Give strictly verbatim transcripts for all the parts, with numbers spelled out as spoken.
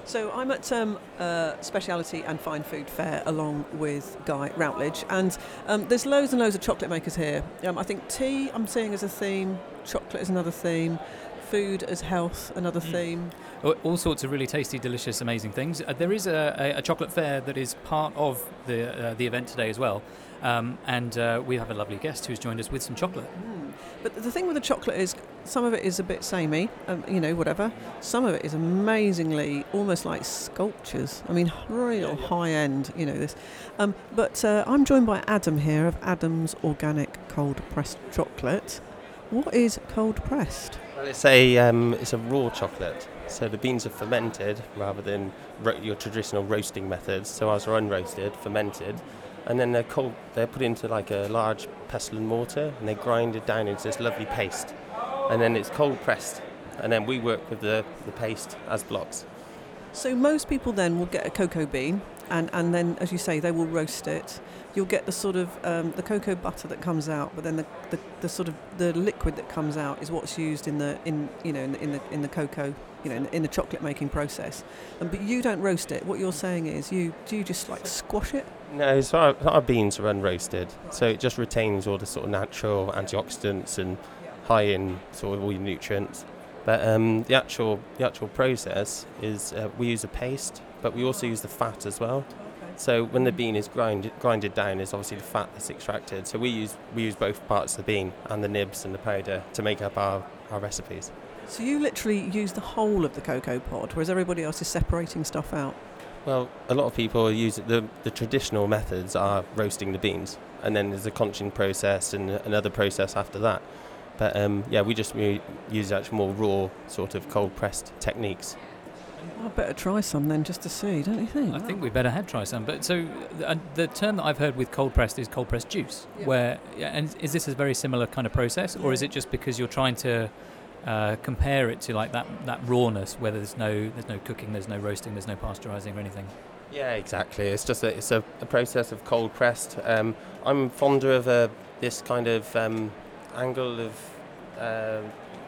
So I'm at um, uh, Speciality and Fine Food Fair along with Guy Routledge, and um, there's loads and loads of chocolate makers here. Um, I think tea I'm seeing as a theme, chocolate is another theme, food as health another mm. theme. All sorts of really tasty, delicious, amazing things. Uh, there is a, a, a chocolate fair that is part of the uh, the event today as well, um, and uh, we have a lovely guest who's joined us with some chocolate. Mm. But the thing with the chocolate is, some of it is a bit samey, um, you know, whatever. Some of it is amazingly, almost like sculptures. I mean, real yeah, yeah. high end, you know this. Um, but uh, I'm joined by Adam here of Adam's Organic Cold Pressed Chocolate. What is cold pressed? Well, it's a um, it's a raw chocolate. So the beans are fermented rather than ro- your traditional roasting methods. So ours are unroasted, fermented, and then they're cold. They're put into like a large pestle and mortar, and they grind it down into this lovely paste. And then it's cold pressed, and then we work with the, the paste as blocks. So most people then will get a cocoa bean, and, and then, as you say, they will roast it. You'll get the sort of um, the cocoa butter that comes out, but then the, the, the sort of the liquid that comes out is what's used in the in you know in the in the, in the cocoa, you know, in the, in the chocolate making process. And but you don't roast it. What you're saying is you do you just like squash it? No, so our, our beans are unroasted, so it just retains all the sort of natural antioxidants and high in sort of all your nutrients. But um, the actual the actual process is uh, we use a paste, but we also use the fat as well. So when the bean is grind, grinded down, is obviously the fat that's extracted. So we use we use both parts of the bean and the nibs and the powder to make up our, our recipes. So you literally use the whole of the cocoa pod, whereas everybody else is separating stuff out. Well, a lot of people use the the traditional methods are roasting the beans, and then there's a conching process and another process after that. But um, yeah, we just we use actual more raw sort of cold pressed techniques. Well, I better try some then, just to see, don't you think? I think we better had try some. But so uh, the term that I've heard with cold pressed is cold pressed juice. Yeah. Where yeah, and is this a very similar kind of process, or is it just because you're trying to uh, compare it to like that, that rawness, where there's no there's no cooking, there's no roasting, there's no pasteurising or anything? Yeah, exactly. It's just a, it's a, a process of cold pressed. Um, I'm fonder of a, this kind of um, angle of uh,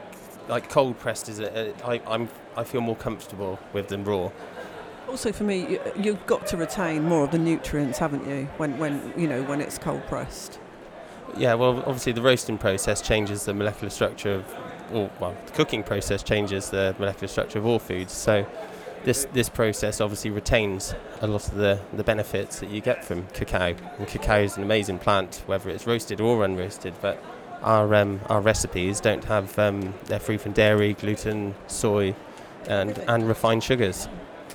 like cold pressed is a, a, I, I'm I feel more comfortable with them raw. Also, for me, you, you've got to retain more of the nutrients, haven't you? When when you know when it's cold pressed. Yeah, well, obviously the roasting process changes the molecular structure of, or well, the cooking process changes the molecular structure of all foods. So this this process obviously retains a lot of the, the benefits that you get from cacao. And cacao is an amazing plant, whether it's roasted or unroasted. But our um, our recipes don't have um, they're free from dairy, gluten, soy, and and refined sugars.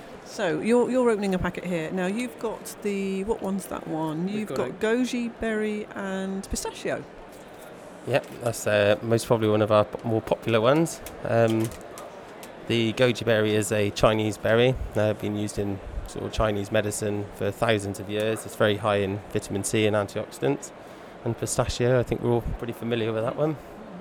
So you're you're opening a packet here. Now you've got the, what one's that one? You've got, got goji berry and pistachio. Yep, that's uh, most probably one of our p- more popular ones. Um, the goji berry is a Chinese berry. Uh, been used in sort of Chinese medicine for thousands of years. It's very high in vitamin C and antioxidants. And pistachio, I think we're all pretty familiar with that one.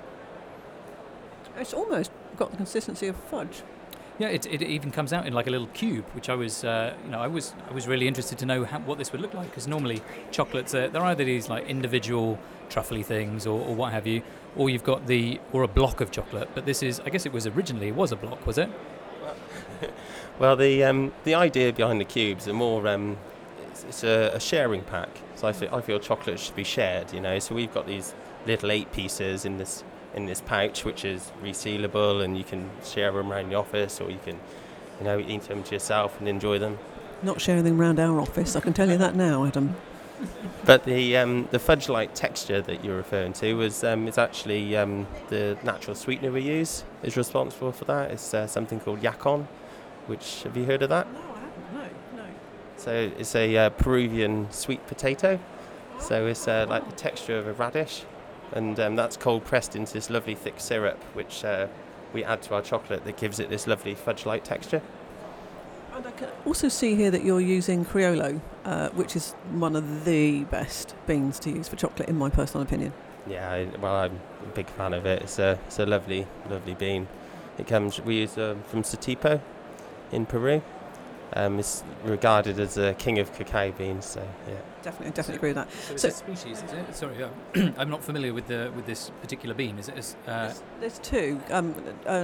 It's almost got the consistency of fudge. Yeah, it it even comes out in like a little cube, which I was, uh, you know, I was I was really interested to know how, what this would look like, because normally chocolates are, they're either these like individual truffly things or, or what have you, or you've got the or a block of chocolate. But this is, I guess it was originally it was a block, was it? Well, the um, the idea behind the cubes are more um, it's, it's a, a sharing pack. So I feel I feel chocolate should be shared, you know. So we've got these little eight pieces in this. in this pouch, which is resealable, and you can share them around the office, or you can, you know, eat them to yourself and enjoy them. Not sharing them around our office, I can tell you that now, Adam. But the um, the fudge-like texture that you're referring to was um, is actually um, the natural sweetener we use is responsible for that. It's uh, something called yacon, which, have you heard of that? No, I haven't. No, no. So it's a uh, Peruvian sweet potato. So it's uh, like the texture of a radish. And um, that's cold pressed into this lovely thick syrup, which uh, we add to our chocolate that gives it this lovely fudge-like texture. And I can also see here that you're using Criollo, uh, which is one of the best beans to use for chocolate, in my personal opinion. Yeah, I, well, I'm a big fan of it. It's a it's a lovely, lovely bean. It comes. We use uh, from Satipo in Peru. Um, it's regarded as a king of cacao beans. So yeah. Definitely, definitely agree with that. So, so it's a species, is it? Sorry, uh, I'm not familiar with the with this particular bean. Is it? As, uh, there's, there's two. Um, uh,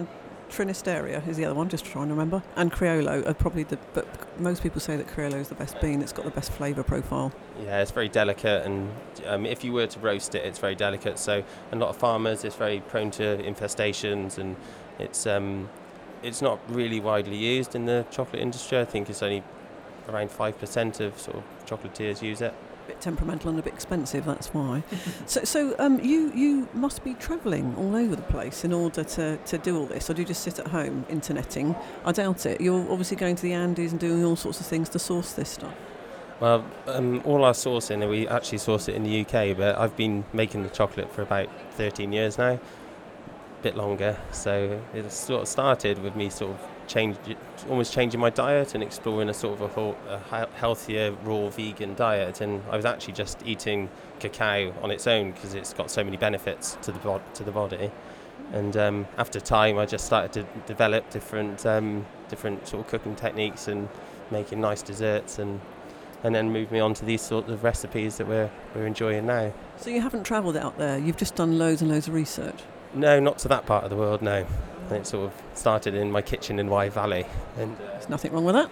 Trinisteria is the other one, just trying to remember. And Criollo are probably the, but most people say that Criollo is the best bean. It's got the best flavour profile. Yeah, it's very delicate, and um, if you were to roast it, it's very delicate. So a lot of farmers, it's very prone to infestations, and it's um, it's not really widely used in the chocolate industry. I think it's only around five percent of sort of chocolatiers use it. A bit temperamental and a bit expensive, that's why. so so um, you, you must be travelling all over the place in order to, to do all this, or do you just sit at home interneting? I doubt it. You're obviously going to the Andes and doing all sorts of things to source this stuff. Well, um, all our sourcing, we actually source it in the U K, but I've been making the chocolate for about thirteen years now, a bit longer. So it sort of started with me sort of change, almost changing my diet and exploring a sort of a, whole, a healthier, raw vegan diet. And I was actually just eating cacao on its own because it's got so many benefits to the bod- to the body. And um, after time, I just started to develop different um, different sort of cooking techniques and making nice desserts, and and then moved me on to these sorts of recipes that we're we're enjoying now. So you haven't travelled out there. You've just done loads and loads of research. No, not to that part of the world. No. It sort of started in my kitchen in Wye Valley. And uh, there's nothing wrong with that.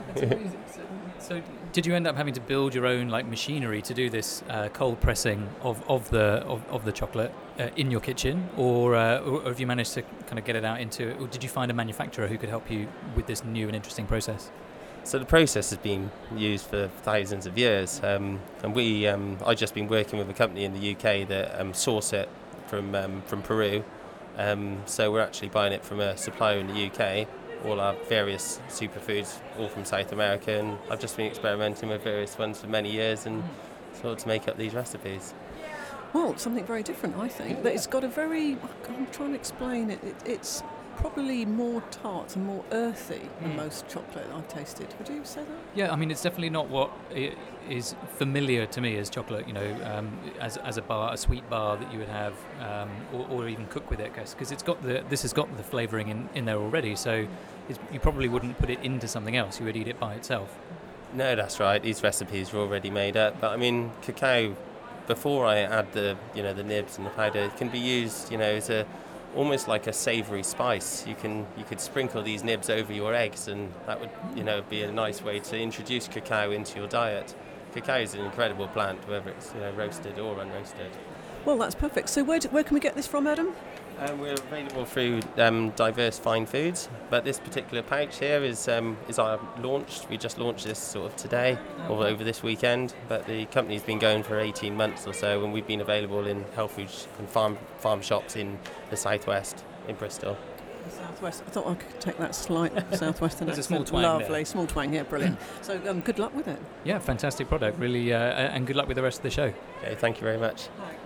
So, did you end up having to build your own like machinery to do this uh, cold pressing of, of the of, of the chocolate uh, in your kitchen, or, uh, or have you managed to kind of get it out into? Or did you find a manufacturer who could help you with this new and interesting process? So the process has been used for thousands of years, um, and we um, I've just been working with a company in the U K that um, source it from um, from Peru. Um, so we're actually buying it from a supplier in the U K, all our various superfoods, all from South America, and I've just been experimenting with various ones for many years and sort of to make up these recipes. Well, something very different, I think. That it's got a very, I'm trying to explain it, it it's probably more tart and more earthy than mm. most chocolate I've tasted. Would you say that? Yeah, I mean, it's definitely not what is familiar to me as chocolate, you know, um, as as a bar, a sweet bar that you would have, um, or, or even cook with it, because it's got the this has got the flavouring in, in there already. So it's, you probably wouldn't put it into something else. You would eat it by itself. No, that's right. These recipes are already made up. But I mean, cacao, before I add the you know the nibs and the powder, it can be used, you know, as a almost like a savoury spice. You can you could sprinkle these nibs over your eggs, and that would you know be a nice way to introduce cacao into your diet. Cacao is an incredible plant, whether it's you know roasted or unroasted. Well, that's perfect. So where do, where can we get this from, Adam? Um, we're available through um, diverse fine foods, but this particular pouch here is um, is our launched. We just launched this sort of today or over this weekend, but the company's been going for eighteen months or so, and we've been available in health food and farm farm shops in the southwest in Bristol. Southwest. I thought I could take that slight southwestern There's accent. a small twang Lovely, there. small twang here, brilliant. So um, good luck with it. Yeah, fantastic product, really, uh, and good luck with the rest of the show. Okay, thank you very much. Right.